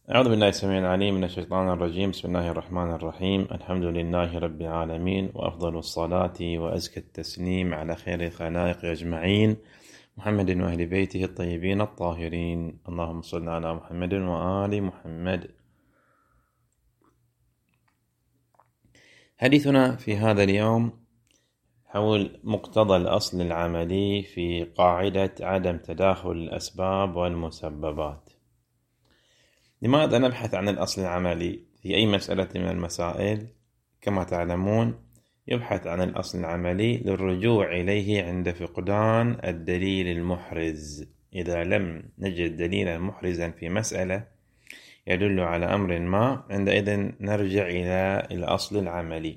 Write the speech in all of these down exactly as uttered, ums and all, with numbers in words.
أعوذ بالله السميع العليم من الشيطان الرجيم. بسم الله الرحمن الرحيم. الحمد لله رب العالمين، وأفضل الصلاة وأزكى التسليم على خير الخلائق أجمعين، محمد وأهل بيته الطيبين الطاهرين. اللهم صل على محمد وآل محمد. حديثنا في هذا اليوم حول مقتضى الأصل العملي في قاعدة عدم تداخل الأسباب والمسببات. لماذا نبحث عن الأصل العملي في أي مسألة من المسائل؟ كما تعلمون يبحث عن الأصل العملي للرجوع إليه عند فقدان الدليل المحرز. إذا لم نجد دليلا محرزا في مسألة يدل على أمر ما، عندئذ نرجع إلى الأصل العملي.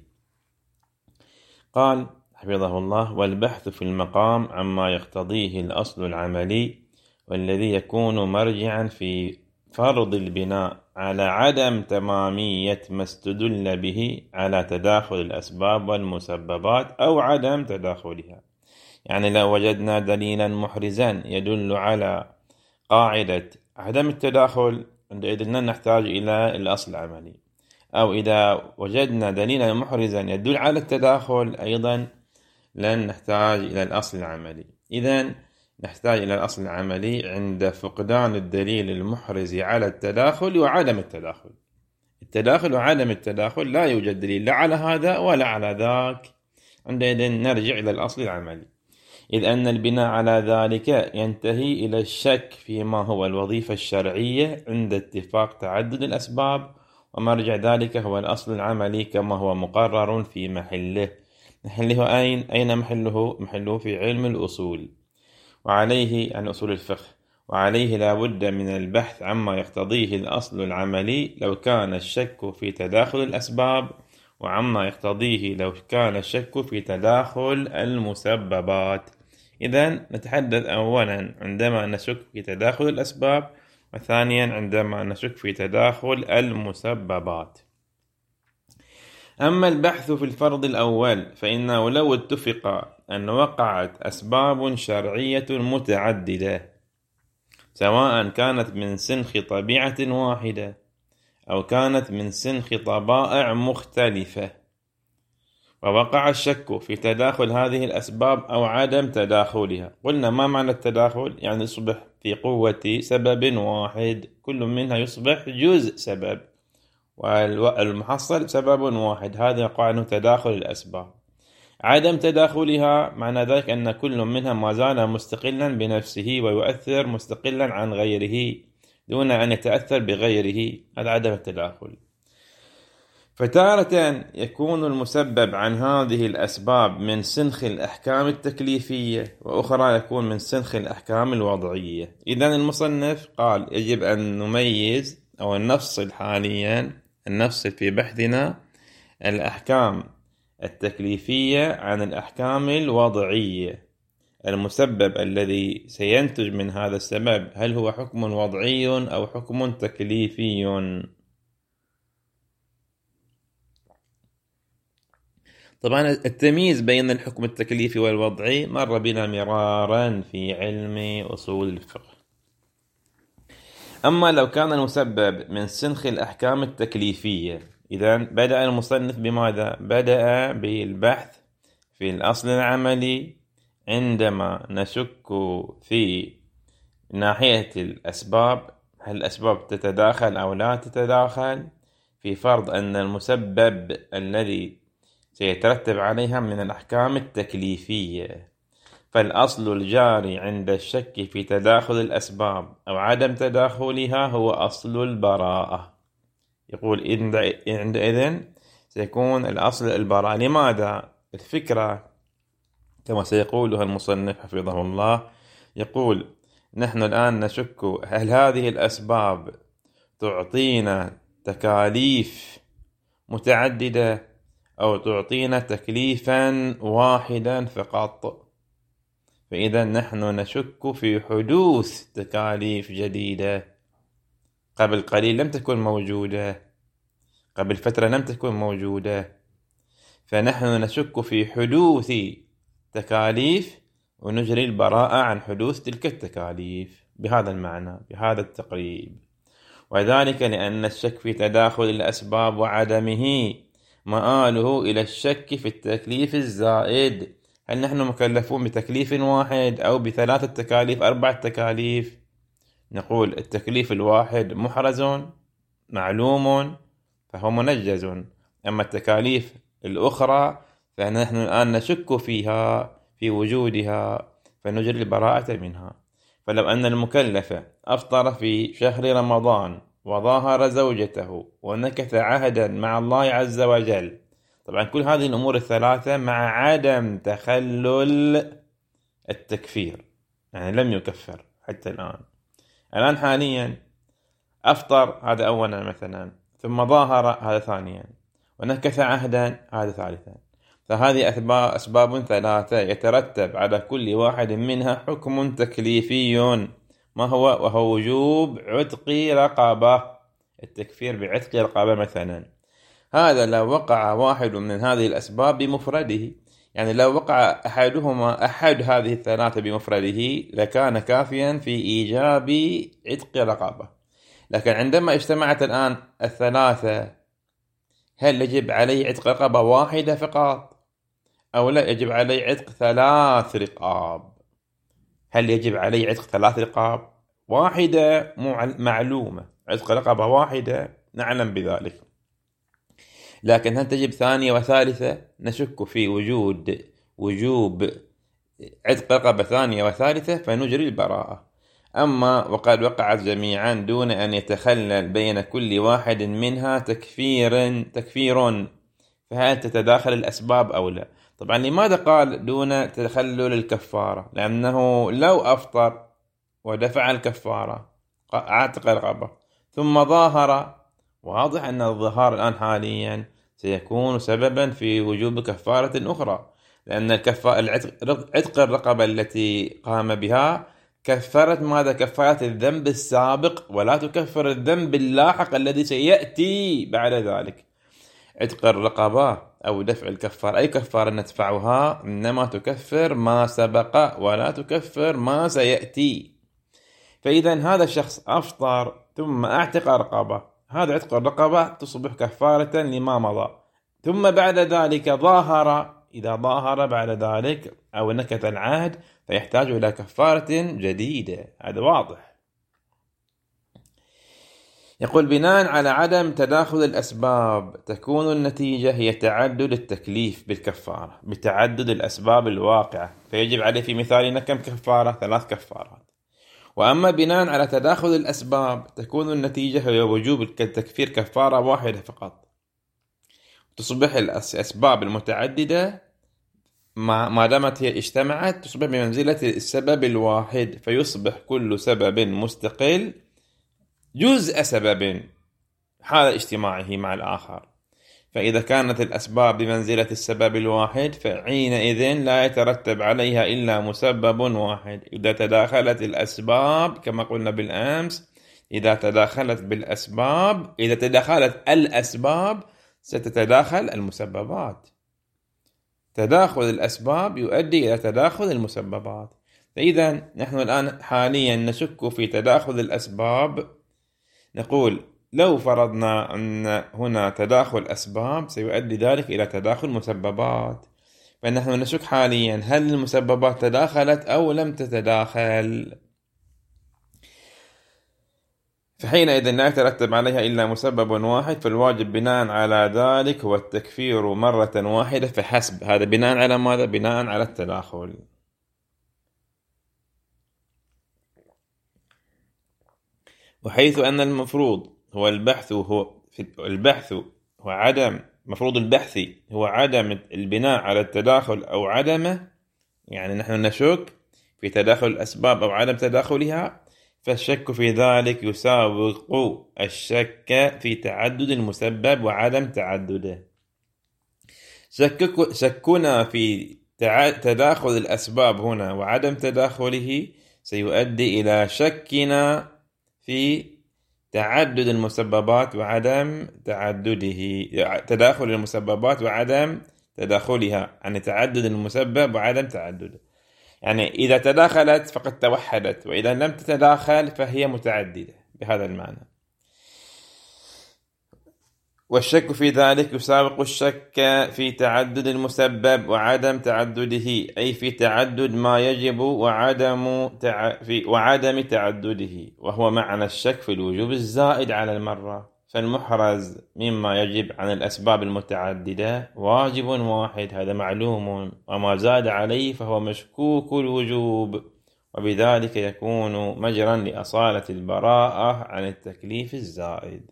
قال حفظه الله: والبحث في المقام عما يقتضيه الأصل العملي، والذي يكون مرجعا في فرض البناء على عدم تمامية ما استدل به على تداخل الأسباب والمسببات أو عدم تداخلها. يعني لو وجدنا دليلا محرزا يدل على قاعدة عدم التداخل، عندئذ لن نحتاج إلى الأصل العملي. أو إذا وجدنا دليلا محرزا يدل على التداخل أيضا لن نحتاج إلى الأصل العملي. إذن نحتاج إلى الأصل العملي عند فقدان الدليل المحرز على التداخل وعدم التداخل. التداخل وعدم التداخل لا يوجد دليل لا على هذا ولا على ذاك، عندئذ نرجع إلى الأصل العملي، إذ أن البناء على ذلك ينتهي إلى الشك فيما هو الوظيفة الشرعية عند اتفاق تعدد الأسباب، ومرجع ذلك هو الأصل العملي كما هو مقرر في محله. محله أين؟ أين محله؟ محله في علم الأصول، وعليه عن أصول الفقه، وعليه لا بد من البحث عما يقتضيه الأصل العملي لو كان الشك في تداخل الأسباب، وعما يقتضيه لو كان الشك في تداخل المسببات. إذن نتحدث أولا عندما نشك في تداخل الأسباب، وثانيا عندما نشك في تداخل المسببات. أما البحث في الفرض الأول فإنه لو اتفق أن وقعت أسباب شرعية متعددة، سواء كانت من سنخ طبيعة واحدة أو كانت من سنخ طبائع مختلفة، ووقع الشك في تداخل هذه الأسباب أو عدم تداخلها. قلنا ما معنى التداخل؟ يعني يصبح في قوة سبب واحد، كل منها يصبح جزء سبب، والمحصل سبب واحد. هذا يقع عنه تداخل الأسباب. عدم تداخلها معنى ذلك أن كل منها ما زال مستقلا بنفسه ويؤثر مستقلا عن غيره دون أن يتأثر بغيره. هذا عدم التداخل. فتارة يكون المسبب عن هذه الأسباب من سنخ الأحكام التكليفية، وأخرى يكون من سنخ الأحكام الوضعية. إذن المصنف قال يجب أن نميز أو نفصل حاليا نفصل في بحثنا الأحكام التكليفية عن الأحكام الوضعية. المسبب الذي سينتج من هذا السبب هل هو حكم وضعي أو حكم تكليفي؟ طبعا التمييز بين الحكم التكليفي والوضعي مر بنا مرارا في علم أصول الفقه. أما لو كان المسبب من سنخ الأحكام التكليفية، إذن بدأ المصنف بماذا؟ بدأ بالبحث في الأصل العملي عندما نشك في ناحية الأسباب، هل الأسباب تتداخل أو لا تتداخل، في فرض أن المسبب الذي سيترتب عليها من الأحكام التكليفية. فالأصل الجاري عند الشك في تداخل الأسباب أو عدم تداخلها هو أصل البراءة. يقول عندئذ سيكون الأصل البراءة. لماذا؟ الفكرة كما سيقولها المصنف حفظه الله، يقول نحن الآن نشك هل هذه الأسباب تعطينا تكاليف متعددة أو تعطينا تكليفا واحدا فقط. فإذا نحن نشك في حدوث تكاليف جديدة قبل قليل لم تكن موجودة، قبل فترة لم تكن موجودة، فنحن نشك في حدوث تكاليف ونجري البراءة عن حدوث تلك التكاليف بهذا المعنى، بهذا التقريب. وذلك لأن الشك في تداخل الأسباب وعدمه مآله إلى الشك في التكليف الزائد. هل نحن مكلفون بتكليف واحد أو بثلاثة تكاليف أربعة تكاليف؟ نقول التكليف الواحد محرز معلوم فهو منجز، أما التكاليف الأخرى فنحن الآن نشك فيها في وجودها فنجري البراءة منها. فلو أن المكلف أفطر في شهر رمضان وظاهر زوجته ونكث عهدا مع الله عز وجل، طبعا كل هذه الأمور الثلاثة مع عدم تخلل التكفير، يعني لم يكفر حتى الآن. الآن حاليا أفطر، هذا أولا مثلا، ثم ظاهر، هذا ثانيا، ونكث عهدا، هذا ثالثا. فهذه أسباب ثلاثة يترتب على كل واحد منها حكم تكليفي، ما هو؟ وهو وجوب عتق رقبة، التكفير بعتق رقبة مثلا. هذا لو وقع واحد من هذه الأسباب بمفرده، يعني لو وقع أحدهما أحد هذه الثلاثة بمفرده لكان كافيا في إيجاب عتق رقبة. لكن عندما اجتمعت الآن الثلاثة، هل يجب عليه عتق رقبة واحدة فقط أو لا يجب عليه عتق ثلاث رقاب؟ هل يجب عليه عتق ثلاث رقاب؟ واحدة معلومة، عتق رقبة واحدة نعلم بذلك، لكن هل تجب ثانية وثالثة؟ نشك في وجود وجوب عتق رقبة ثانية وثالثة فنجري البراءة. أما وقد وقعت جميعا دون أن يتخلل بين كل واحد منها تكفير تكفير فهل تتداخل الأسباب أو لا؟ طبعا لماذا قال دون تخلل الكفارة؟ لأنه لو أفطر ودفع الكفارة عتق رقبة ثم ظاهر، واضح أن الظهار الآن حاليا سيكون سببا في وجوب كفارة أخرى، لأن عتق الرقبة التي قام بها كفرت ماذا؟ كفارة الذنب السابق، ولا تكفر الذنب اللاحق الذي سيأتي بعد ذلك. عتق الرقبة أو دفع الكفارة، أي كفارة ندفعها إنما تكفر ما سبق ولا تكفر ما سيأتي. فإذا هذا الشخص أفطر ثم أعتق رقبة، هذا عتق الرقبة تصبح كفارة لما مضى، ثم بعد ذلك ظاهر، إذا ظاهر بعد ذلك أو نكث العهد فيحتاج إلى كفارة جديدة، هذا واضح. يقول بناء على عدم تداخل الأسباب تكون النتيجة هي تعدد التكليف بالكفارة بتعدد الأسباب الواقعة، فيجب عليه في مثالنا كم كفارة؟ ثلاث كفارات. وأما بناء على تداخل الأسباب تكون النتيجة هي وجوب التكفير كفارة واحدة فقط، تصبح الأسباب المتعددة ما دامت هي اجتمعت تصبح بمنزلة السبب الواحد، فيصبح كل سبب مستقل جزء سبب حال اجتماعه مع الآخر. فإذا كانت الأسباب بمنزلة السبب الواحد فحينئذ لا يترتب عليها إلا مسبب واحد. إذا تداخلت الأسباب كما قلنا بالأمس، إذا تداخلت بالأسباب إذا تداخلت الأسباب ستتداخل المسببات. تداخل الأسباب يؤدي إلى تداخل المسببات. فإذا نحن الآن حاليا نشك في تداخل الأسباب، نقول لو فرضنا أن هنا تداخل أسباب سيؤدي ذلك إلى تداخل مسببات، فنحن نشك حاليا هل المسببات تداخلت أو لم تتداخل، فحينئذ لا يترتب عليها إلا مسبب واحد، فالواجب بناء على ذلك هو التكفير مرة واحدة فحسب. هذا بناء على ماذا؟ بناء على التداخل. وحيث أن المفروض هو البحث هو البحث هو عدم مفروض البحث هو عدم البناء على التداخل أو عدمه، يعني نحن نشك في تداخل الأسباب أو عدم تداخلها، فالشك في ذلك يساوق الشك في تعدد المسبب وعدم تعدده. شكك شكنا في تداخل الأسباب هنا وعدم تداخله سيؤدي إلى شكنا في تعدد المسببات وعدم تعدده، تداخل المسببات وعدم تداخلها، يعني تعدد المسبب وعدم تعدده. يعني إذا تداخلت فقد توحدت، وإذا لم تتداخل فهي متعددة بهذا المعنى. والشك في ذلك يسابق الشك في تعدد المسبب وعدم تعدده، أي في تعدد ما يجب وعدم تع... في وعدم تعدده، وهو معنى الشك في الوجوب الزائد على المرة. فالمحرز مما يجب عن الأسباب المتعددة واجب واحد، هذا معلوم، وما زاد عليه فهو مشكوك الوجوب، وبذلك يكون مجرا لأصالة البراءة عن التكليف الزائد.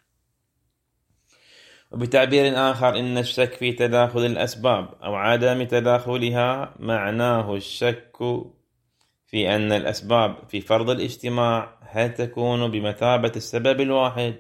وبتعبير آخر، إن الشك في تداخل الأسباب أو عدم تداخلها معناه الشك في أن الأسباب في فرض الاجتماع هل تكون بمثابة السبب الواحد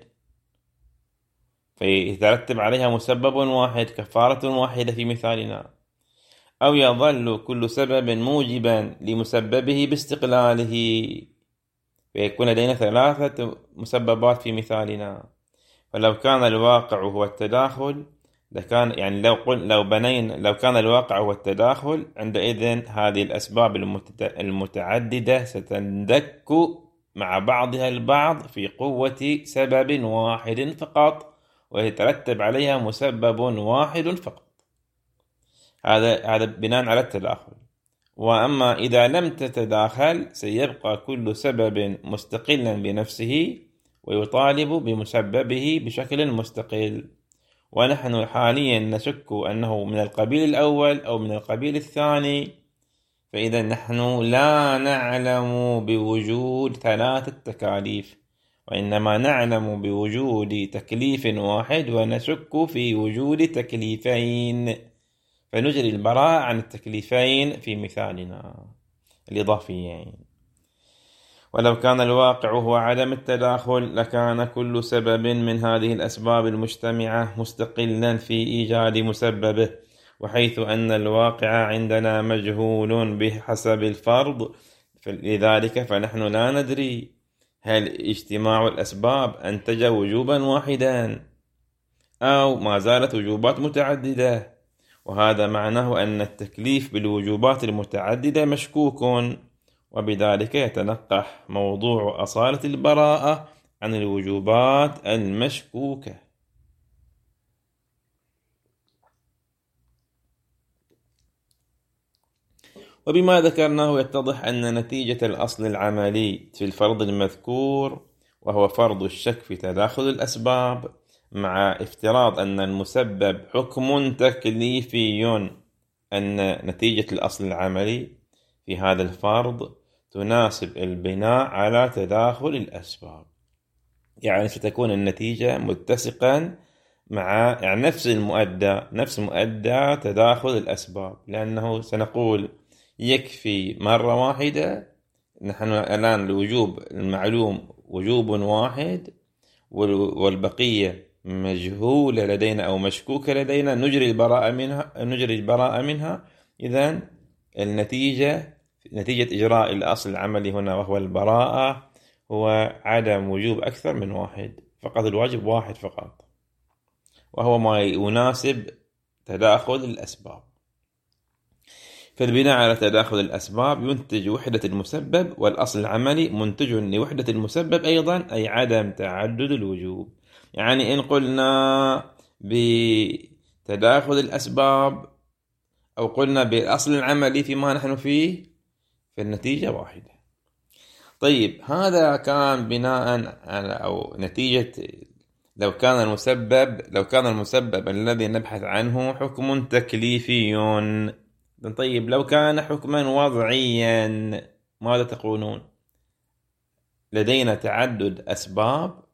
فيترتب عليها مسبب واحد كفارة واحدة في مثالنا، أو يظل كل سبب موجبا لمسببه باستقلاله فيكون لدينا ثلاثة مسببات في مثالنا. فلو كان الواقع هو التداخل لكان يعني لو قل لو بنينا لو كان الواقع هو التداخل عندئذ هذه الأسباب المتعددة ستندك مع بعضها البعض في قوة سبب واحد فقط ويترتب عليها مسبب واحد فقط. هذا هذا بناء على التداخل. وأما إذا لم تتداخل سيبقى كل سبب مستقلا بنفسه ويطالب بمسببه بشكل مستقل، ونحن حاليا نشك أنه من القبيل الأول أو من القبيل الثاني، فإذا نحن لا نعلم بوجود ثلاثة تكاليف، وإنما نعلم بوجود تكليف واحد ونشك في وجود تكليفين، فنجري البراءة عن التكليفين في مثالنا الإضافيين. ولو كان الواقع هو عدم التداخل لكان كل سبب من هذه الأسباب المجتمعة مستقلا في إيجاد مسببه، وحيث أن الواقع عندنا مجهول بحسب الفرض لذلك فنحن لا ندري هل اجتماع الأسباب أنتج وجوبا واحدا أو ما زالت وجوبات متعددة، وهذا معناه أن التكليف بالوجوبات المتعددة مشكوك، وبذلك يتنقح موضوع أصالة البراءة عن الوجوبات المشكوكة. وبما ذكرناه يتضح أن نتيجة الأصل العملي في الفرض المذكور وهو فرض الشك في تداخل الأسباب مع افتراض أن المسبب حكم تكليفي، أن نتيجة الأصل العملي في هذا الفرض تناسب البناء على تداخل الأسباب، يعني ستكون النتيجة متسقا مع يعني نفس المؤدى نفس مؤدى تداخل الأسباب، لأنه سنقول يكفي مرة واحدة، نحن الآن الوجوب المعلوم وجوب واحد والبقية مجهولة لدينا أو مشكوكة لدينا، نجري البراءة منها نجري البراءة منها إذن النتيجة نتيجة إجراء الأصل العملي هنا وهو البراءة هو عدم وجوب أكثر من واحد، فقط الواجب واحد فقط، وهو ما يناسب تداخل الأسباب. فالبناء على تداخل الأسباب ينتج وحدة المسبب، والأصل العملي منتج لوحدة المسبب أيضا، أي عدم تعدد الوجوب. يعني إن قلنا بتداخل الأسباب أو قلنا بالأصل العملي فيما نحن فيه فالنتيجة واحدة. طيب هذا كان بناء على أو نتيجة لو كان المسبب لو كان المسبب الذي نبحث عنه حكم تكليفي. طيب لو كان حكما وضعيا ماذا تقولون؟ لدينا تعدد أسباب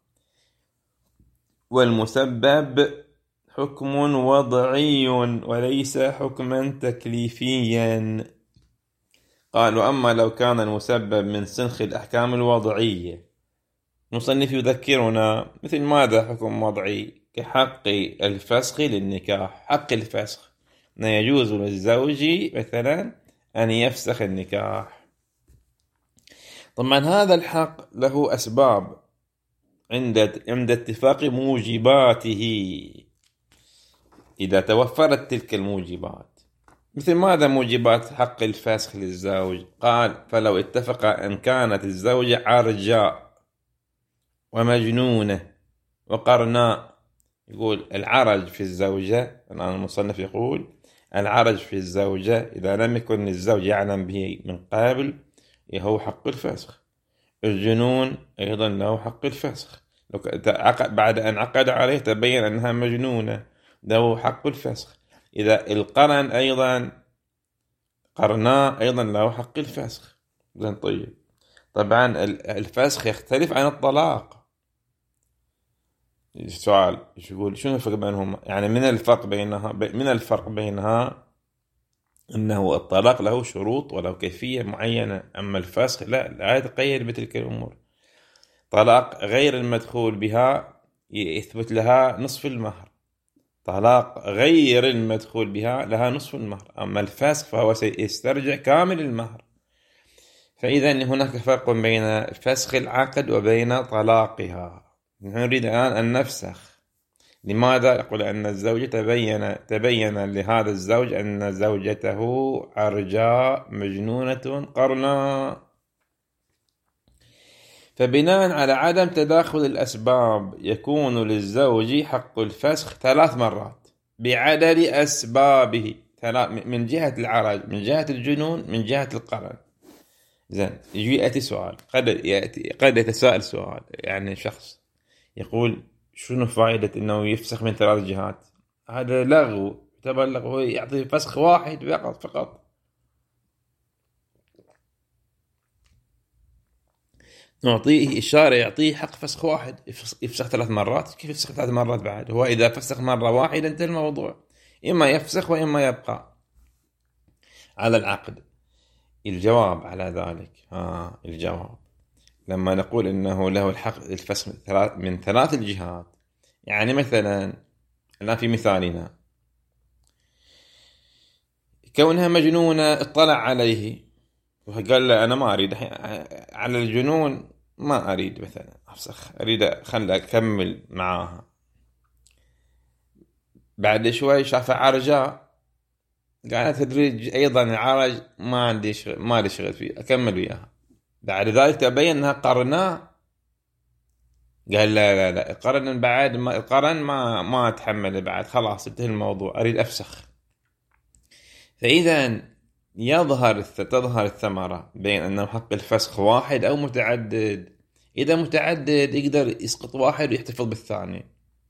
والمسبب حكم وضعي وليس حكما تكليفيا. قالوا أما لو كان المسبب من سنخ الأحكام الوضعية، مصنف يذكرنا مثل ماذا حكم وضعي؟ كحق الفسخ للنكاح. حق الفسخ يجوز للزوج مثلا أن يفسخ النكاح. طبعا هذا الحق له أسباب عند عند اتفاق موجباته إذا توفرت تلك الموجبات. مثل ماذا موجبات حق الفسخ للزوج؟ قال فلو اتفق أن كانت الزوجة عرجاء ومجنونة وقرناء يقول العرج في الزوجة، الآن المصنف يقول العرج في الزوجة إذا لم يكن الزوج يعلم به من قبل هو حق الفسخ. الجنون أيضا له حق الفسخ، لو بعد أن عقد عليه تبين أنها مجنونة له حق الفسخ. إذا القرن أيضا قرناء أيضا له حق الفسخ. زين طيب، طبعا الفسخ يختلف عن الطلاق. السؤال يقول شنو الفرق بينهما؟ يعني من الفرق بينها من الفرق بينها أنه الطلاق له شروط وله كيفية معينة، أما الفسخ لا لا يتقيد بتلك الأمور. طلاق غير المدخول بها يثبت لها نصف المهر، طلاق غير المدخول بها لها نصف المهر، أما الفسخ فهو سيسترجع كامل المهر. فإذا هناك فرق بين فسخ العقد وبين طلاقها. نريد الآن أن نفسخ. لماذا؟ يقول أن الزوج تبين تبين لهذا الزوج أن زوجته عرجاء مجنونة قرناء. فبناء على عدم تداخل الأسباب يكون للزوج حق الفسخ ثلاث مرات بعدد أسبابه، من جهة العرج، من جهة الجنون، من جهة القرن. زين، يجي يأتي سؤال، قد يأتي قد يتساءل سؤال، يعني شخص يقول شنو فائدة إنه يفسخ من ثلاث جهات؟ هذا لغو، يعتبر لغو، هو يعطي فسخ واحد فقط فقط. نعطيه إشارة يعطيه حق فسخ واحد، يفسخ ثلاث مرات. كيف يفسخ ثلاث مرات بعد؟ هو إذا فسخ مرة واحدة انتهى الموضوع، إما يفسخ وإما يبقى على العقد. الجواب على ذلك آه الجواب لما نقول إنه له الحق الفسخ من ثلاث الجهات، يعني مثلا الآن في مثالنا كونها مجنونة اطلع عليه وقال له أنا ما أريد على الجنون، ما أريد مثلا أفسخ، أريد خلنا أكمل معاها. بعد شوي شافه عرجاء، قال تدري أيضا العرج ما عندي شغل، ما لي شغل فيه، أكمل وياها. بعد ذلك تبين أنها قرناء، قال لا لا لا القرن بعد ما القرن ما ما أتحمل بعد، خلاص انتهى الموضوع، أريد أفسخ. فإذا يظهر تظهر الثمرة بين أنه حق الفسخ واحد أو متعدد. إذا متعدد يقدر يسقط واحد ويحتفظ بالثاني،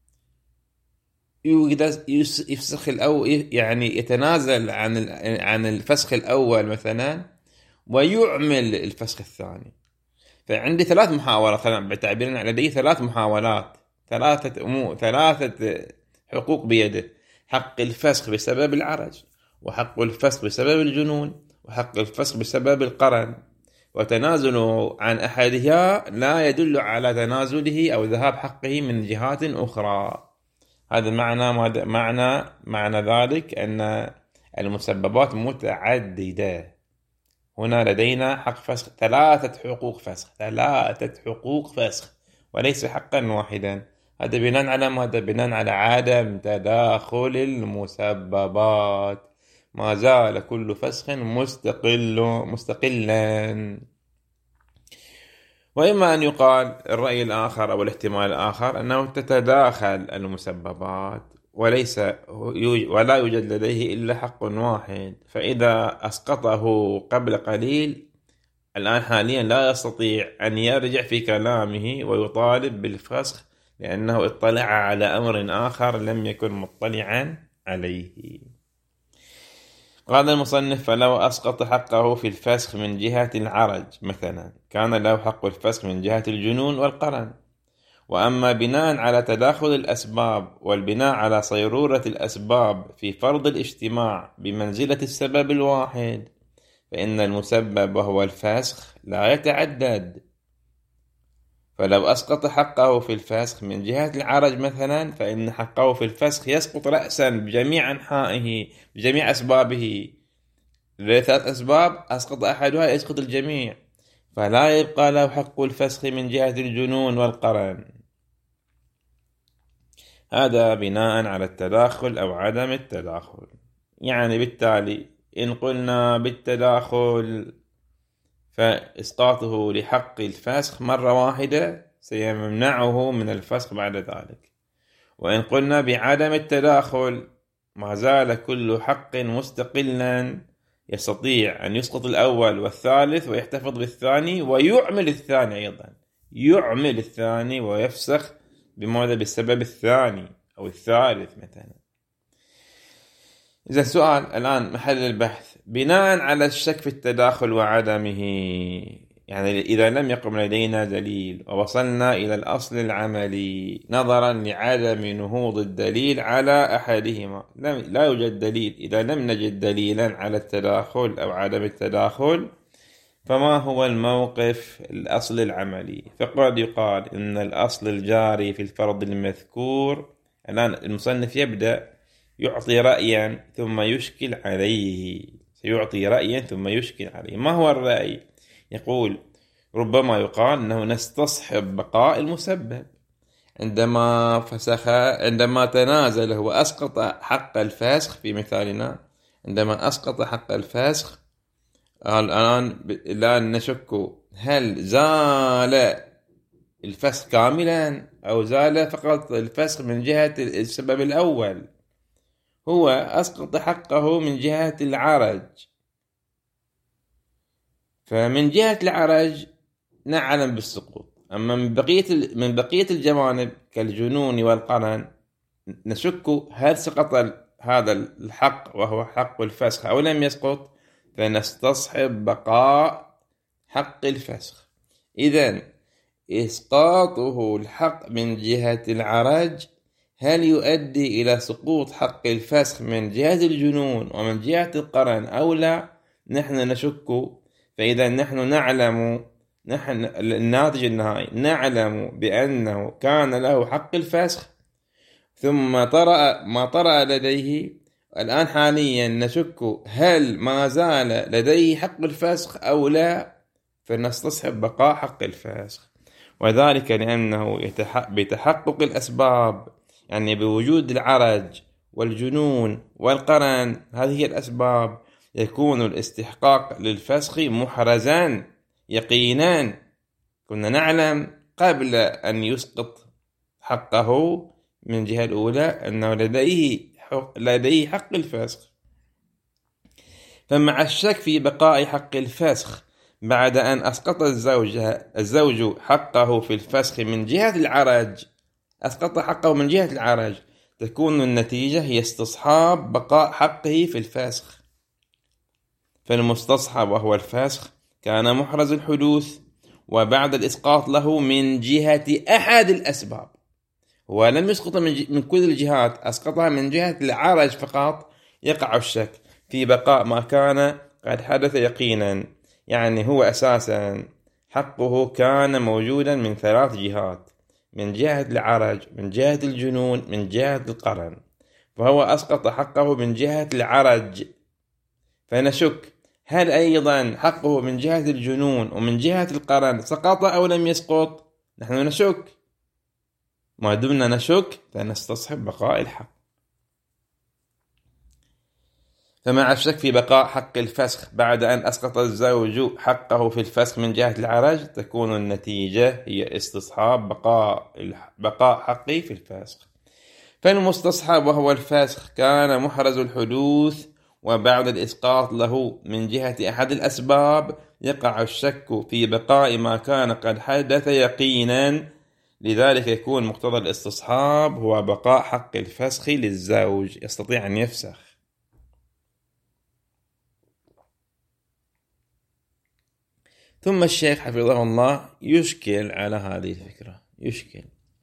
يقدر يفسخ الأول، يعني يتنازل عن عن الفسخ الأول مثلا ويعمل الفسخ الثاني. فعندي ثلاث محاولات، خلينا بعتبرنا لدي ثلاث محاولات، ثلاثة أمور، ثلاثة حقوق بيده: حق الفسخ بسبب العرج، وحق الفسخ بسبب الجنون، وحق الفسخ بسبب القرن. وتنازله عن أحدها لا يدل على تنازله أو ذهاب حقه من جهات أخرى. هذا معنى معنى معنى ذلك أن المسببات متعددة. هنا لدينا حق فسخ، ثلاثة حقوق فسخ، ثلاثة حقوق فسخ وليس حقا واحدا. هذا بناء على ماذا؟ بناء على عدم تداخل المسببات. ما زال كل فسخ مستقل مستقلا. وإما أن يقال الرأي الآخر أو الاحتمال الآخر أنه تتداخل المسببات وليس ولا يوجد لديه إلا حق واحد، فإذا أسقطه قبل قليل الآن حاليا لا يستطيع أن يرجع في كلامه ويطالب بالفسخ، لأنه اطلع على أمر آخر لم يكن مطلعا عليه. قال المصنف: فلو أسقط حقه في الفسخ من جهة العرج مثلا كان له حق الفسخ من جهة الجنون والقرن. وأما بناء على تداخل الأسباب والبناء على صيرورة الأسباب في فرض الاجتماع بمنزلة السبب الواحد، فإن المسبب وهو الفسخ لا يتعدد. فلو أسقط حقه في الفسخ من جهة العرج مثلا فإن حقه في الفسخ يسقط رأسا بجميع أنحائه بجميع أسبابه. لثلاث أسباب أسقط أحدها يسقط الجميع، فلا يبقى له حق الفسخ من جهة الجنون والقرن. هذا بناء على التداخل أو عدم التداخل. يعني بالتالي إن قلنا بالتداخل فإسقاطه لحق الفسخ مرة واحدة سيمنعه من الفسخ بعد ذلك. وإن قلنا بعدم التداخل ما زال كل حق مستقلا يستطيع أن يسقط الأول والثالث ويحتفظ بالثاني ويعمل الثاني أيضا، يعمل الثاني ويفسخ بماذا؟ بالسبب الثاني أو الثالث مثلا. إذا السؤال الآن محل البحث بناء على الشك في التداخل وعدمه، يعني إذا لم يقم لدينا دليل ووصلنا إلى الأصل العملي نظرا لعدم نهوض الدليل على أحدهما، لا يوجد دليل، إذا لم نجد دليلا على التداخل أو عدم التداخل فما هو الموقف الأصل العملي؟ فقد يقال إن الأصل الجاري في الفرض المذكور، الآن المصنف يبدأ يعطي رأيا ثم يشكل عليه، سيعطي رأيا ثم يشكل عليه. ما هو الرأي؟ يقول ربما يقال أنه نستصحب بقاء المسبب عندما فسخ، عندما تنازل وأسقط حق الفسخ في مثالنا، عندما أسقط حق الفسخ الآن الآن نشك هل زال الفسخ كاملا أو زال فقط الفسخ من جهة السبب الأول. هو أسقط حقه من جهة العرج، فمن جهة العرج نعلم بالسقوط، أما من بقية من بقية الجوانب كالجنون والقرن نشك هل سقط هذا الحق وهو حق الفسخ أو لم يسقط، فنستصحب بقاء حق الفسخ. إذن إسقاطه الحق من جهة العرج هل يؤدي إلى سقوط حق الفسخ من جهة الجنون ومن جهة القرن أو لا؟ نحن نشك. فإذا نحن نعلم، نحن الناتج النهائي نعلم بأنه كان له حق الفسخ ثم طرأ ما طرأ لديه، الآن حاليا نشك هل ما زال لديه حق الفسخ أو لا، فنستصحب بقاء حق الفسخ. وذلك لأنه بتحقق الأسباب، يعني بوجود العرج والجنون والقرن، هذه الأسباب يكون الاستحقاق للفسخ محرزا يقينا. كنا نعلم قبل أن يسقط حقه من جهة الأولى أنه لديه حق, لديه حق الفسخ. فمع الشك في بقاء حق الفسخ بعد أن أسقط الزوج الزوج حقه في الفسخ من جهة العرج، أسقط حقه من جهة العرج، تكون النتيجة هي استصحاب بقاء حقه في الفسخ. فالمستصحب وهو الفسخ كان محرز الحدوث وبعد الإسقاط له من جهة أحد الأسباب، هو لم يسقط من كل الجهات، أسقطها من جهة العرج فقط، يقع الشك في بقاء ما كان قد حدث يقينا. يعني هو أساسا حقه كان موجودا من ثلاث جهات، من جهة العرج، من جهة الجنون، من جهة القرن، فهو أسقط حقه من جهة العرج. فنشك هل أيضا حقه من جهة الجنون ومن جهة القرن سقط أو لم يسقط؟ نحن نشك، ما دمنا نشك فنستصحب بقاء الحق. فمع الشك في بقاء حق الفسخ بعد أن أسقط الزوج حقه في الفسخ من جهة العرج، تكون النتيجة هي استصحاب بقاء بقاء حقه في الفسخ. فالمستصحب وهو الفسخ كان محرز الحدوث وبعد الإسقاط له من جهة أحد الأسباب، يقع الشك في بقاء ما كان قد حدث يقينا، لذلك يكون مقتضى الاستصحاب هو بقاء حق الفسخ للزوج، يستطيع أن يفسخ. ثم الشيخ حفظه الله يشكل على هذه الفكرة، يشكل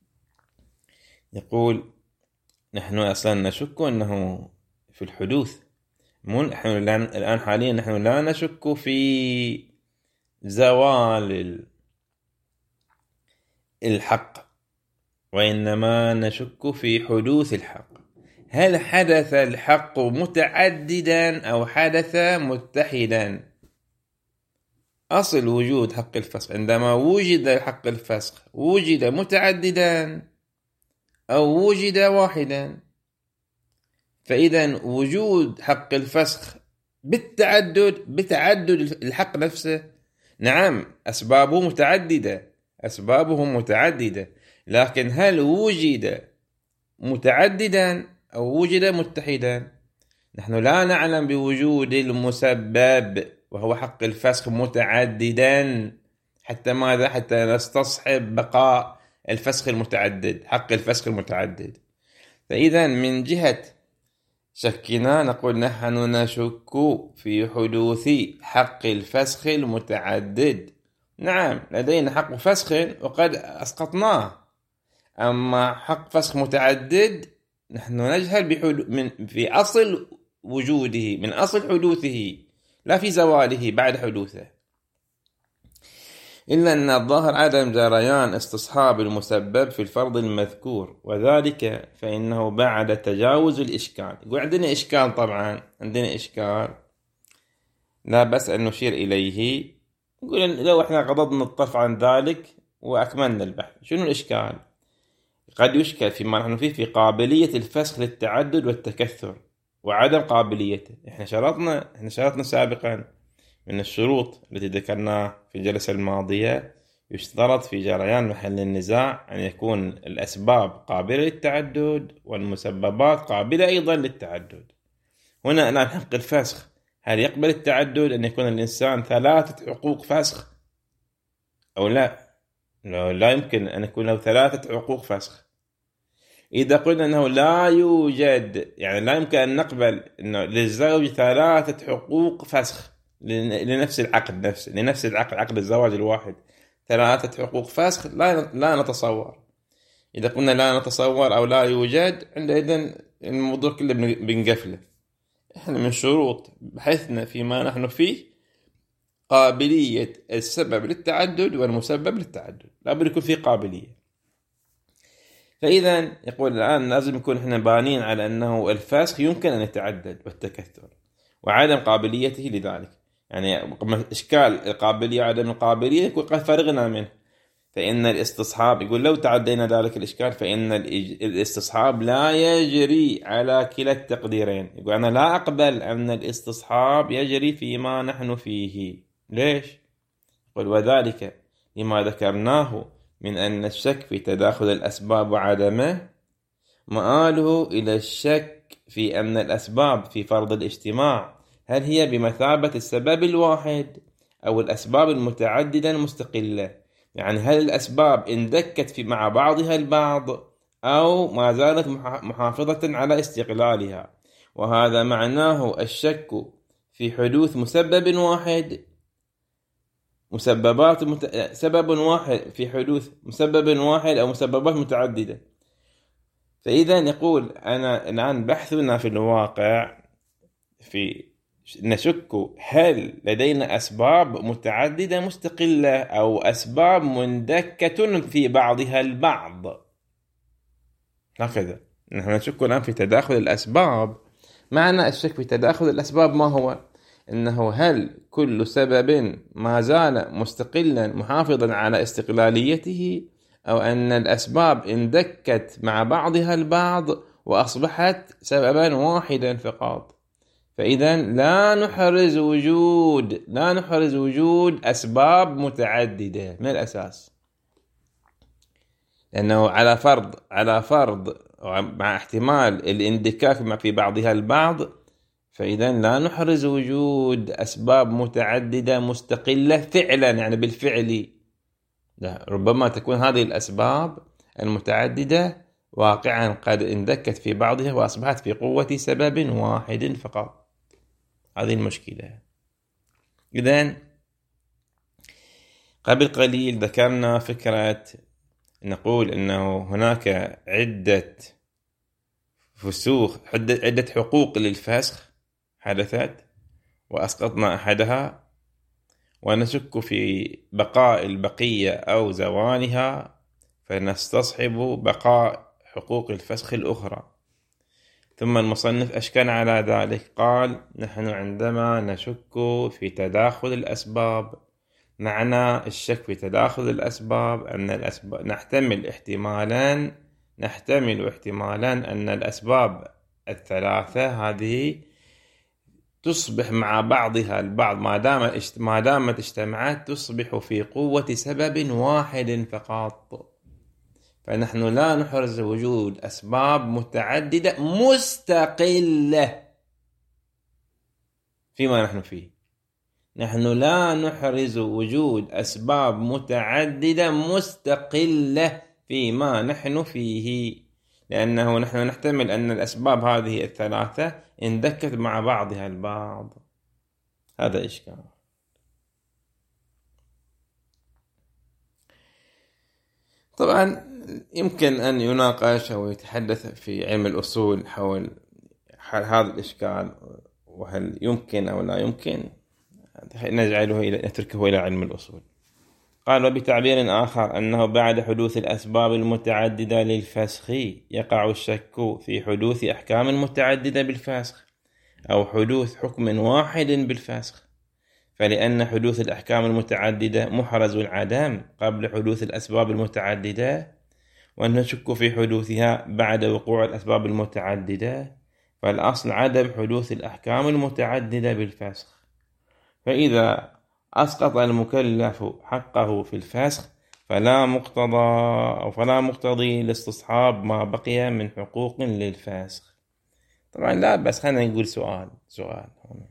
يقول نحن أصلا نشك أنه في الحدوث، مو نحن الآن حاليا نحن لا نشك في زوال الحق، وإنما نشك في حدوث الحق. هل حدث الحق متعددا أو حدث متحدا؟ أصل وجود حق الفسخ عندما وجد حق الفسخ وجد متعددا أو وجد واحدا. فإذا وجود حق الفسخ بالتعدد بتعدد الحق نفسه، نعم أسبابه متعددة، أسبابه متعددة، لكن هل وجد متعددا أو وجد متحدا. نحن لا نعلم بوجود المسبب وهو حق الفسخ متعددا حتى ماذا؟ حتى نستصحب بقاء الفسخ المتعدد، حق الفسخ المتعدد. فإذا من جهة شكنا نقول نحن نشك في حدوث حق الفسخ المتعدد. نعم لدينا حق فسخ وقد أسقطناه، أما حق فسخ متعدد نحن نجهل بحدو... من في أصل وجوده، من أصل حدوثه، لا في زواله بعد حدوثه. إلا أن الظاهر عدم جريان استصحاب المسبب في الفرض المذكور، وذلك فإنه بعد تجاوز الإشكال. يقول عندنا إشكال، طبعا عندنا إشكال لا بس أن نشير إليه. يقول لو إحنا غضضنا الطرف عن ذلك وأكملنا البحث، شنو الإشكال؟ قد يشكل فيما نحن فيه في قابلية الفسخ للتعدد والتكثر وعدم قابليته. إحنا شرطنا إحنا شرطنا سابقا من الشروط التي ذكرناها في الجلسة الماضية، يشترط في جريان محل النزاع أن يكون الأسباب قابلة للتعدد والمسببات قابلة أيضا للتعدد. هنا الآن حق الفسخ، هل يقبل التعدد أن يكون الإنسان ثلاثة حقوق فسخ أو لا؟ لا يمكن أن يكون له ثلاثة حقوق فسخ. إذا قلنا أنه لا يوجد، يعني لا يمكن أن نقبل أنه للزوج ثلاثة حقوق فسخ لنفس العقد، نفس لنفس العقد، عقد الزواج الواحد ثلاثة حقوق فسخ، لا لا نتصور. إذا قلنا لا نتصور أو لا يوجد، عندئذ الموضوع كله بنقفله. إحنا من شروط بحثنا فيما نحن فيه قابلية السبب للتعدد والمسبب للتعدد، لا بد يكون فيه قابلية. فإذا يقول الآن لازم يكون إحنا بانين على أنه الفسخ يمكن أن يتعدد والتكثر وعدم قابليته لذلك. يعني إشكال القابلية عدم القابلية يكون قد فرغنا منه. فإن الاستصحاب، يقول لو تعدينا ذلك الإشكال فإن الاستصحاب لا يجري على كلا التقديرين. يقول أنا لا أقبل أن الاستصحاب يجري فيما نحن فيه. ليش؟ يقول وذلك لما ذكرناه من أن الشك في تداخل الأسباب وعدمه مآله إلى الشك في أن الأسباب في فرض الاجتماع هل هي بمثابة السبب الواحد أو الأسباب المتعددة المستقلة. يعني هل الأسباب اندكت في مع بعضها البعض أو ما زالت محافظة على استقلالها. وهذا معناه الشك في حدوث مسبب واحد مسببات مت... سبب واحد في حدوث مسبب واحد أو مسببات متعددة. فإذا يقول أنا الآن بحثنا في الواقع في نشك هل لدينا أسباب متعددة مستقلة أو أسباب مندكة في بعضها البعض. هكذا نحن نشك الآن في تداخل الأسباب. معنى الشك في تداخل الأسباب ما هو؟ إنه هل كل سبب ما زال مستقلا محافظا على استقلاليته أو أن الأسباب اندكت مع بعضها البعض وأصبحت سببا واحدا فقط. فإذا لا نحرز وجود لا نحرز وجود أسباب متعددة من الأساس، لأنه على فرض على فرض مع احتمال الاندكاك في بعضها البعض، فإذا لا نحرز وجود أسباب متعددة مستقلة فعلا، يعني بالفعل. لا، ربما تكون هذه الأسباب المتعددة واقعا قد اندكت في بعضها وأصبحت في قوة سبب واحد فقط. هذه المشكلة. إذن قبل قليل ذكرنا فكرة نقول أنه هناك عدة فسوخ عدة حقوق للفسخ حدثت وأسقطنا أحدها، ونشك في بقاء البقية أو زوالها فنستصحب بقاء حقوق الفسخ الأخرى. ثم المصنف أشكل على ذلك، قال نحن عندما نشك في تداخل الأسباب، معنى الشك في تداخل الأسباب أن الأسباب نحتمل احتمالا نحتمل احتمالا أن الأسباب الثلاثة هذه تصبح مع بعضها البعض ما دام ما دامت اجتمعت تصبح في قوة سبب واحد فقط. فنحن لا نحرز وجود أسباب متعددة مستقلة فيما نحن فيه. نحن لا نحرز وجود أسباب متعددة مستقلة فيما نحن فيه، لأنه نحن نحتمل أن الأسباب هذه الثلاثة اندكت مع بعضها البعض. هذا إشكال. طبعا يمكن أن يناقش أو يتحدث في علم الأصول حول هذا الإشكال، وهل يمكن أو لا يمكن، نجعله إلى نتركه إلى علم الأصول. قال: وبتعبير آخر أنه بعد حدوث الأسباب المتعددة للفسخ يقع الشك في حدوث أحكام متعددة بالفسخ أو حدوث حكم واحد بالفسخ، فلأن حدوث الأحكام المتعددة محرز العدم قبل حدوث الأسباب المتعددة، ونشك في حدوثها بعد وقوع الأسباب المتعددة، فالأصل عدم حدوث الأحكام المتعددة بالفسخ. فإذا أسقط المكلف حقه في الفسخ فلا مقتضى أو فلا مقتضي لاستصحاب ما بقي من حقوق للفسخ. طبعا لا بس خلينا نقول سؤال سؤال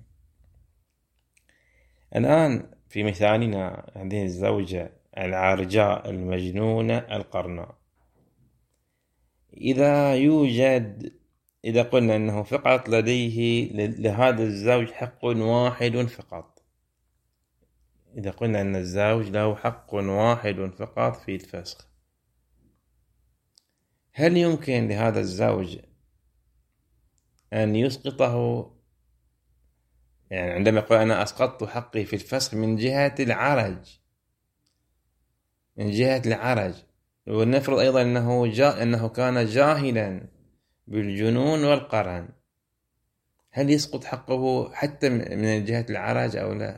الآن في مثالنا هذه الزوجة العارجاء المجنونة القرناء، إذا يوجد إذا قلنا أنه فقط لديه لهذا الزوج حق واحد فقط، إذا قلنا أن الزوج له حق واحد فقط في الفسخ، هل يمكن لهذا الزوج أن يسقطه؟ يعني عندما يقول أنا أسقطت حقي في الفسخ من جهة العرج من جهة العرج ونفرض أيضا أنه, جا أنه كان جاهلا بالجنون والقرن، هل يسقط حقه حتى من جهة العرج أو لا؟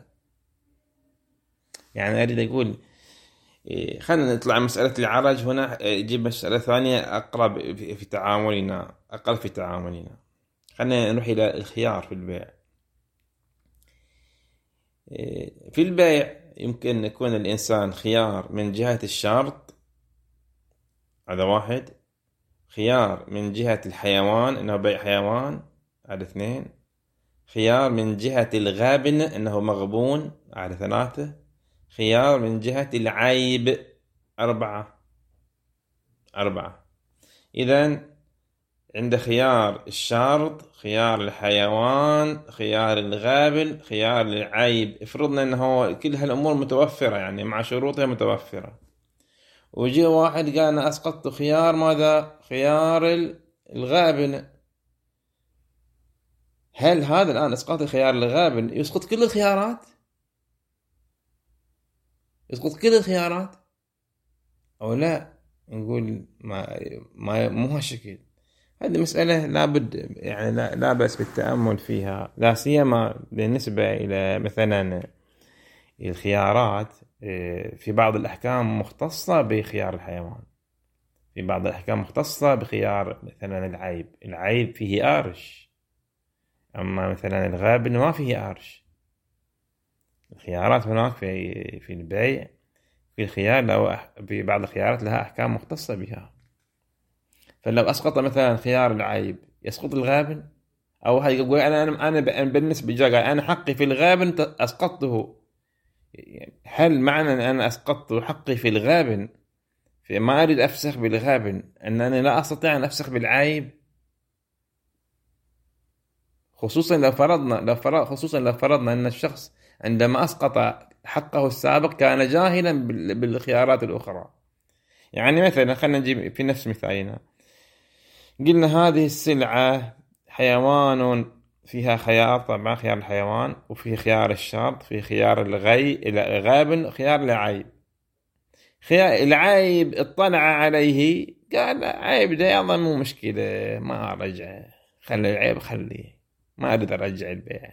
يعني أريد أقول خلينا نطلع مسألة العرج هنا، نجيب مسألة ثانية أقرب في تعاملنا أقل في تعاملنا. خلينا نروح إلى الخيار في البيع. في البيع يمكن يكون الإنسان خيار من جهة الشرط، هذا واحد، خيار من جهة الحيوان أنه بيع حيوان، هذا اثنين، خيار من جهة الغابن أنه مغبون، هذا ثلاثة، خيار من جهة العيب، أربعة أربعة إذن عند خيار الشرط، خيار الحيوان، خيار الغابن، خيار العيب، افرضنا أنه كل هالأمور متوفرة يعني مع شروطها متوفرة، وجي واحد قال أنا أسقطت خيار ماذا؟ خيار الغابن. هل هذا الآن إسقاط الخيار الغابن يسقط كل الخيارات؟ يسقط كل الخيارات أو لا؟ نقول ما ما مو هالشكل. هذه مسألة لابد يعني لا, لا بأس بالتأمل فيها، لا سيما بالنسبة إلى مثلا الخيارات في بعض الأحكام مختصة بخيار الحيوان، في بعض الأحكام مختصة بخيار مثلا العيب، العيب فيه آرش، أما مثلا الغابن ما فيه آرش. الخيارات هناك في في البيع في الخيار لو في بعض الخيارات لها أحكام مختصة بها، فلو أسقط مثلا خيار العيب يسقط الغابن، أو هاي يقول أنا أنا أنا بالنسبة لي أنا حقي في الغابن أسقطته، هل معنى أن أنا أسقطت حقي في الغابن في ما أريد أفسخ بالغابن أنني لا أستطيع أن أفسخ بالعيب؟ خصوصا لو فرضنا لو فرض خصوصا لو فرضنا أن الشخص عندما أسقط حقه السابق كان جاهلا بالخيارات الأخرى. يعني مثلا خلينا نجيب في نفس مثالنا، قلنا هذه السلعة حيوان فيها خيار، طبعا خيار الحيوان، وفي خيار الشرط، في خيار الغي الغابن، خيار العيب. خيار العيب اطلع عليه قال عيب ده يلا مو مشكلة ما أرجع، خلي العيب خليه ما أريد أرجع البيع.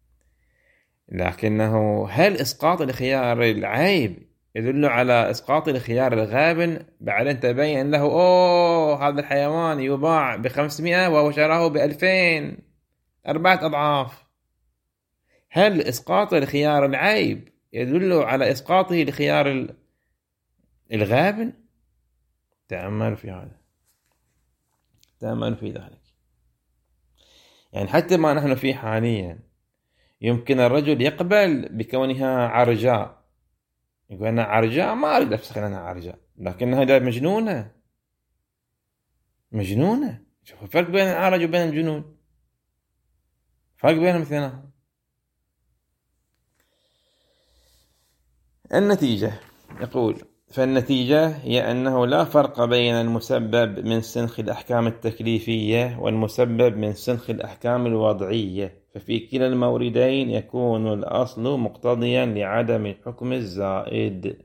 لكنه هل إسقاط الخيار العيب يدل على إسقاط الخيار الغابن بعدين تبين له أوه هذا الحيوان يباع بخمسمائة وهو شراه بألفين، أربعة أضعاف؟ هل إسقاط الخيار العيب يدل على إسقاطه لخيار الغابن؟ تأمل في هذا، تأمل في ذلك. يعني حتى ما نحن فيه حاليا يمكن الرجل يقبل بكونها عرجاء، يقول أنا عرجاء، ما أريد أفسخ أنها عرجاء، لكن هذا مجنونة، مجنونة. شوف الفرق بين العرج وبين الجنون، فرق بينهم اثنين. النتيجة يقول: فالنتيجة هي أنه لا فرق بين المسبب من سنخ الأحكام التكليفية والمسبب من سنخ الأحكام الوضعية، ففي كلا الموردين يكون الأصل مقتضيا لعدم الحكم الزائد.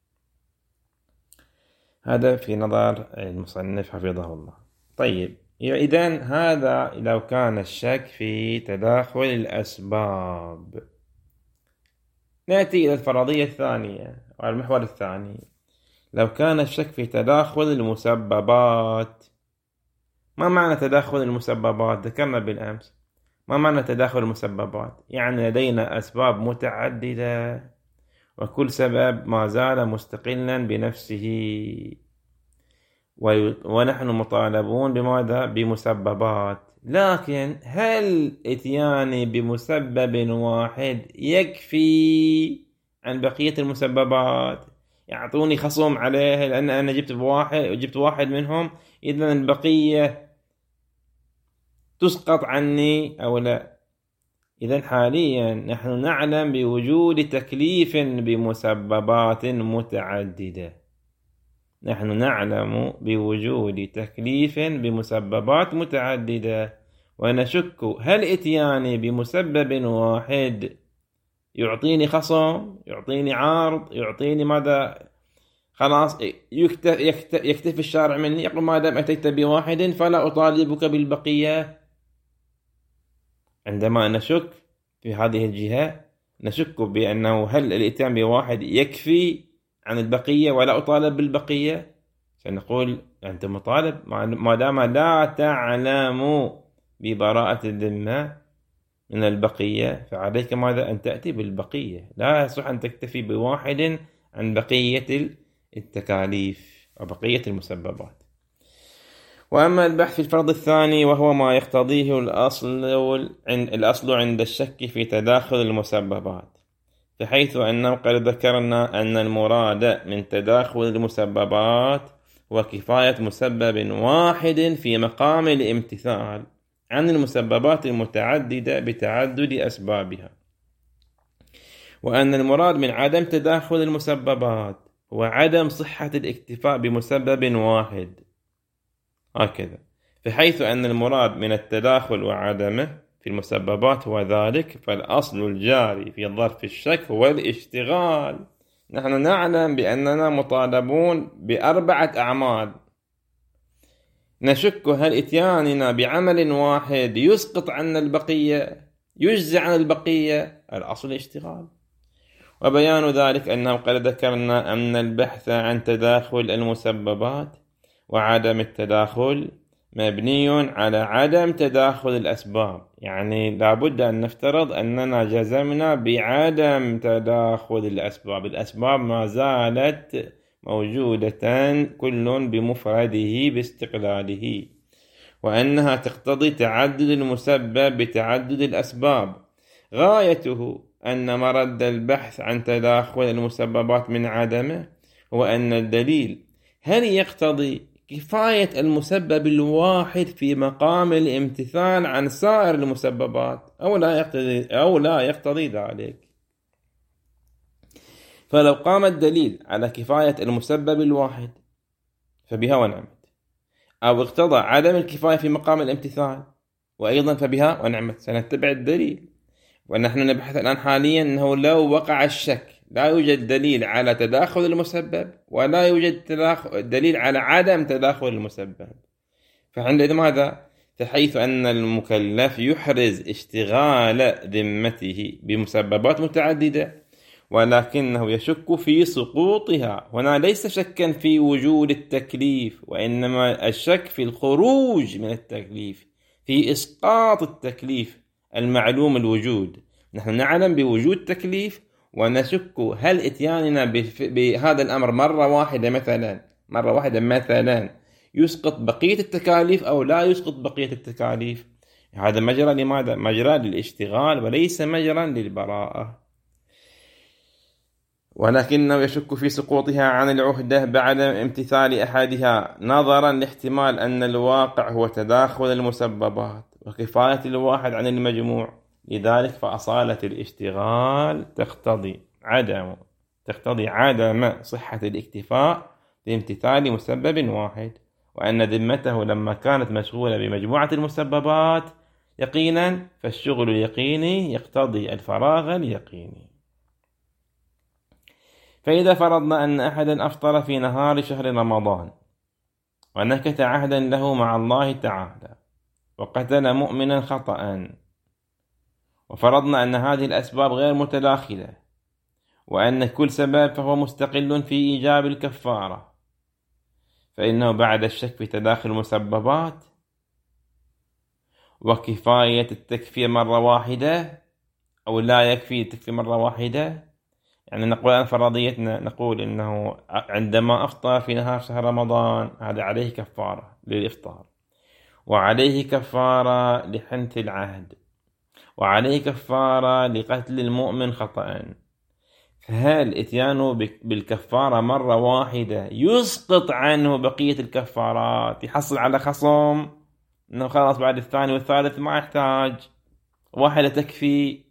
هذا في نظر المصنف حفظه الله. طيب، إذن هذا لو كان الشك في تداخل الأسباب. نأتي إلى الفرضية الثانية والمحور الثاني: لو كان الشك في تداخل المسببات. ما معنى تداخل المسببات؟ ذكرنا بالأمس. ما معنى تداخل المسببات؟ يعني لدينا أسباب متعددة وكل سبب ما زال مستقلا بنفسه، ونحن مطالبون بماذا؟ بمسببات. لكن هل اتيان بمسبب واحد يكفي عن بقية المسببات؟ يعطوني خصم عليه لأن أنا جبت واحد وجبت واحد منهم، إذن البقية تسقط عني أو لا؟ إذن حاليا نحن نعلم بوجود تكليف بمسببات متعددة، نحن نعلم بوجود تكليف بمسببات متعددة، ونشك هل اتياني بمسبب واحد يعطيني خصم، يعطيني عارض، يعطيني ماذا؟ خلاص يكتفي الشارع مني، يقول ما دام أتيت بواحد فلا أطالبك بالبقية. عندما نشك في هذه الجهة نشك بأنه هل الاتيان بواحد يكفي عن البقية ولا أطالب بالبقية؟ سنقول أنت مطالب ما دام لا تعلم ببراءة الذمة من البقية، فعليك ماذا؟ أن تأتي بالبقية. لا يصح أن تكتفي بواحد عن بقية التكاليف وبقية المسببات. وأما البحث في الفرض الثاني وهو ما يقتضيه الأصل الأصل عند الشك في تداخل المسببات، فحيث أنه قد ذكرنا أن المراد من تداخل المسببات هو كفاية مسبب واحد في مقام الامتثال عن المسببات المتعددة بتعدد أسبابها، وأن المراد من عدم تداخل المسببات هو عدم صحة الاكتفاء بمسبب واحد. هكذا، فحيث أن المراد من التداخل وعدمه في المسببات هو ذلك، فالأصل الجاري في ظرف الشك هو الاشتغال. نحن نعلم بأننا مطالبون بأربعة أعمال، نشك هل اتياننا بعمل واحد يسقط عنا البقية، يجزي عن البقية؟ الأصل الاشتغال. وبيان ذلك أنه قد ذكرنا أن البحث عن تداخل المسببات وعدم التداخل مبني على عدم تداخل الأسباب، يعني لابد أن نفترض أننا جزمنا بعدم تداخل الأسباب، الأسباب ما زالت موجودة كل بمفرده باستقلاله، وأنها تقتضي تعدد المسبب بتعدد الأسباب. غايته أن مرد البحث عن تداخل المسببات من عدمه هو أن الدليل هل يقتضي كفاية المسبب الواحد في مقام الامتثال عن سائر المسببات أو لا يقتضي أو لا يقتضي ذلك. فلو قام الدليل على كفاية المسبب الواحد فبها ونعمت، أو اقتضى عدم الكفاية في مقام الامتثال وأيضا فبها ونعمت، سنتبع الدليل. ونحن نبحث الآن حاليا أنه لو وقع الشك لا يوجد دليل على تداخل المسبب ولا يوجد دليل على عدم تداخل المسبب، فعندئذ ماذا؟ فحيث أن المكلف يحرز اشتغال ذمته بمسببات متعددة ولكنه يشك في سقوطها، هنا ليس شكا في وجود التكليف، وإنما الشك في الخروج من التكليف، في إسقاط التكليف المعلوم الوجود. نحن نعلم بوجود تكليف ونشك هل اتياننا بهذا الأمر مرة واحدة مثلا مرة واحدة مثلا يسقط بقية التكاليف أو لا يسقط بقية التكاليف. هذا مجرى لماذا؟ مجرى للاشتغال وليس مجرى للبراءة. ولكنه يشك في سقوطها عن العهدة بعد امتثال أحدها نظرا لاحتمال أن الواقع هو تداخل المسببات وكفاية الواحد عن المجموع. لذلك فأصالة الاشتغال تقتضي عدم تقتضي عدم صحة الاكتفاء بامتثال مسبب واحد، وأن ذمته لما كانت مشغولة بمجموعة المسببات يقينا فالشغل اليقيني يقتضي الفراغ اليقيني. فإذا فرضنا أن أحدا أفطر في نهار شهر رمضان ونكث عهدا له مع الله تعالى وقتل مؤمنا خطأ، وفرضنا أن هذه الأسباب غير متداخلة وأن كل سبب فهو مستقل في إيجاب الكفارة، فإنه بعد الشك في تداخل المسببات وكفاية التكفير مرة واحدة أو لا يكفي التكفير مرة واحدة. يعني نقول الآن فرضيتنا نقول إنه عندما أفطر في نهار شهر رمضان هذا عليه كفارة للإفطار، وعليه كفارة لحنث العهد، وعليه كفارة لقتل المؤمن خطأ. فهل إتيانه بالكفارة مرة واحدة يسقط عنه بقية الكفارات، يحصل على خصم إنه خلاص بعد الثاني والثالث ما يحتاج واحدة تكفي؟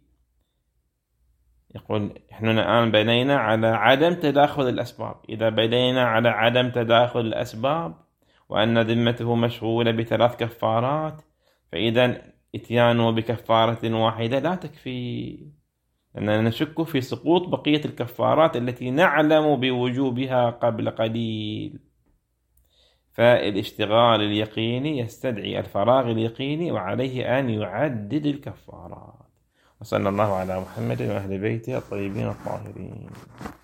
يقول إحنا الآن بنينا على عدم تداخل الأسباب. إذا بنينا على عدم تداخل الأسباب وأن ذمته مشغولة بثلاث كفارات، فإذا إتيانه بكفارة واحدة لا تكفي، لأننا نشك في سقوط بقية الكفارات التي نعلم بوجوبها قبل قليل. فالاشتغال اليقيني يستدعي الفراغ اليقيني وعليه أن يعدد الكفارات. وصلى الله على محمد وأهل بيته الطيبين الطاهرين.